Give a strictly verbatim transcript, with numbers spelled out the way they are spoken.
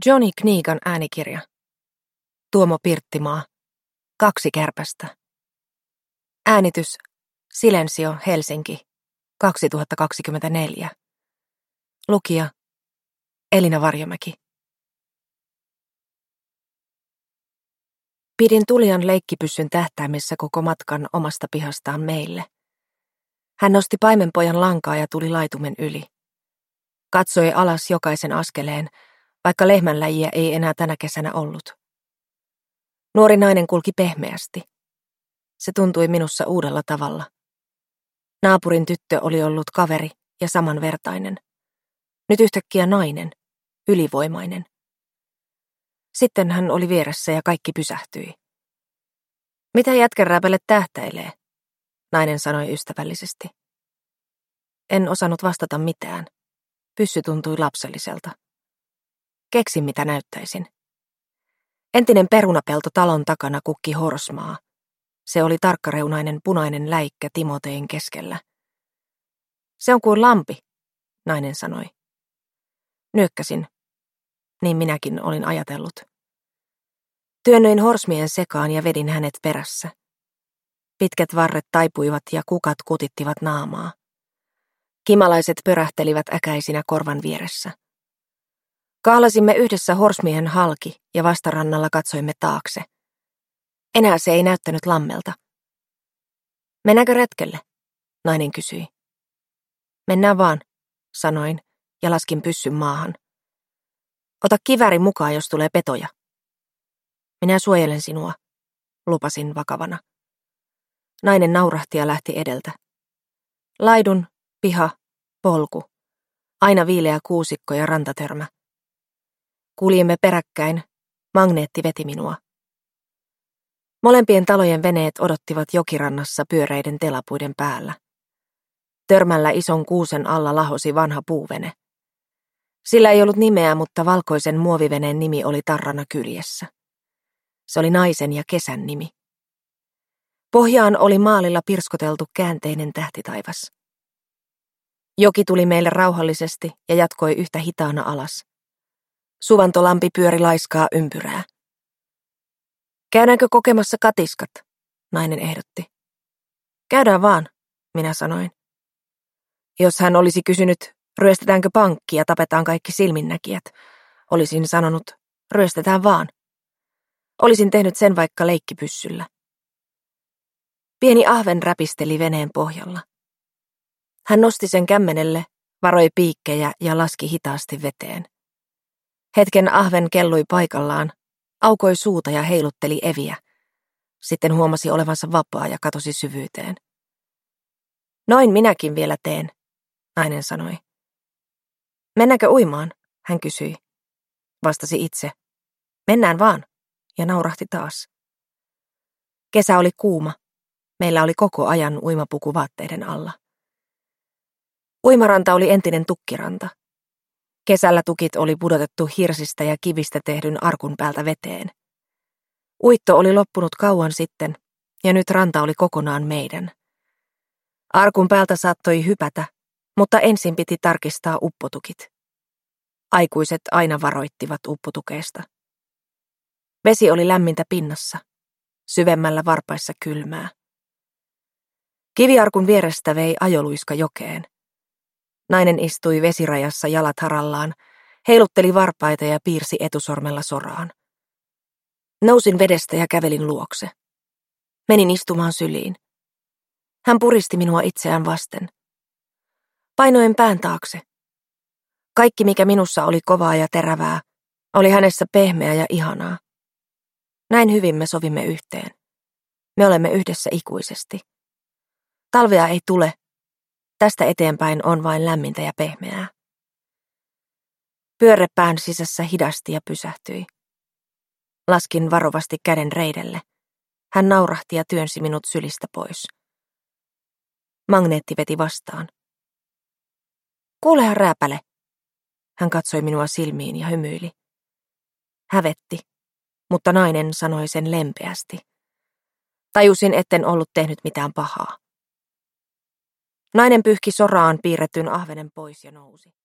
Johnny Knigan äänikirja. Tuomo Pirttimaa. Kaksi kärpästä. Äänitys Silensio Helsinki kaksituhattakaksikymmentäneljä. Lukija Elina Varjomäki. Pidin tulijan leikkipyssyn tähtäimessä koko matkan omasta pihastaan meille. Hän nosti paimenpojan lankaa ja tuli laitumen yli. Katsoi alas jokaisen askeleen, vaikka lehmänläjiä ei enää tänä kesänä ollut. Nuori nainen kulki pehmeästi. Se tuntui minussa uudella tavalla. Naapurin tyttö oli ollut kaveri ja samanvertainen. Nyt yhtäkkiä nainen, ylivoimainen. Sitten hän oli vieressä ja kaikki pysähtyi. Mitä jätkänrääpälle tähtäilee? Nainen sanoi ystävällisesti. En osannut vastata mitään. Pyssy tuntui lapselliselta. Keksin, mitä näyttäisin. Entinen perunapelto talon takana kukki horsmaa. Se oli tarkkareunainen punainen läikkä Timotein keskellä. Se on kuin lampi, nainen sanoi. Nyökkäsin. Niin minäkin olin ajatellut. Työnnöin horsmien sekaan ja vedin hänet perässä. Pitkät varret taipuivat ja kukat kutittivat naamaa. Kimalaiset pörähtelivät äkäisinä korvan vieressä. Kahlasimme yhdessä horsmien halki ja vastarannalla katsoimme taakse. Enää se ei näyttänyt lammelta. Mennäänkö retkelle? Nainen kysyi. Mennään vaan, sanoin ja laskin pyssyn maahan. Ota kivääri mukaan, jos tulee petoja. Minä suojelen sinua, lupasin vakavana. Nainen naurahti ja lähti edeltä. Laidun, piha, polku. Aina viileä kuusikko ja rantatörmä. Kuljimme peräkkäin. Magneetti veti minua. Molempien talojen veneet odottivat jokirannassa pyöreiden telapuiden päällä. Törmällä ison kuusen alla lahosi vanha puuvene. Sillä ei ollut nimeä, mutta valkoisen muoviveneen nimi oli tarrana kyljessä. Se oli naisen ja kesän nimi. Pohjaan oli maalilla pirskoteltu käänteinen tähtitaivas. Joki tuli meille rauhallisesti ja jatkoi yhtä hitaana alas. Suvantolampi pyöri laiskaa ympyrää. Käydäänkö kokemassa katiskat? Nainen ehdotti. Käydään vaan, minä sanoin. Jos hän olisi kysynyt, ryöstetäänkö pankki ja tapetaan kaikki silminnäkijät, olisin sanonut, ryöstetään vaan. Olisin tehnyt sen vaikka leikkipyssyllä. Pieni ahven räpisteli veneen pohjalla. Hän nosti sen kämmenelle, varoi piikkejä ja laski hitaasti veteen. Hetken ahven kellui paikallaan, aukoi suuta ja heilutteli eviä. Sitten huomasi olevansa vapaa ja katosi syvyyteen. Noin minäkin vielä teen, nainen sanoi. Mennäänkö uimaan? Hän kysyi. Vastasi itse. Mennään vaan, ja naurahti taas. Kesä oli kuuma. Meillä oli koko ajan uimapuku vaatteiden alla. Uimaranta oli entinen tukkiranta. Kesällä tukit oli pudotettu hirsistä ja kivistä tehdyn arkun päältä veteen. Uitto oli loppunut kauan sitten, ja nyt ranta oli kokonaan meidän. Arkun päältä saattoi hypätä, mutta ensin piti tarkistaa uppotukit. Aikuiset aina varoittivat uppotukeista. Vesi oli lämmintä pinnassa, syvemmällä varpaissa kylmää. Kiviarkun vierestä vei ajoluiska jokeen. Nainen istui vesirajassa jalat harallaan, heilutteli varpaita ja piirsi etusormella soraan. Nousin vedestä ja kävelin luokse. Menin istumaan syliin. Hän puristi minua itseään vasten. Painoin pään taakse. Kaikki, mikä minussa oli kovaa ja terävää, oli hänessä pehmeää ja ihanaa. Näin hyvin me sovimme yhteen. Me olemme yhdessä ikuisesti. Talvea ei tule. Tästä eteenpäin on vain lämmintä ja pehmeää. Pyörre pään sisässä hidasti ja pysähtyi. Laskin varovasti käden reidelle. Hän naurahti ja työnsi minut sylistä pois. Magneetti veti vastaan. Kuulehan rääpäle. Hän katsoi minua silmiin ja hymyili. Hävetti, mutta nainen sanoi sen lempeästi. Tajusin, etten ollut tehnyt mitään pahaa. Nainen pyyhki soraan piirretyn ahvenen pois ja nousi.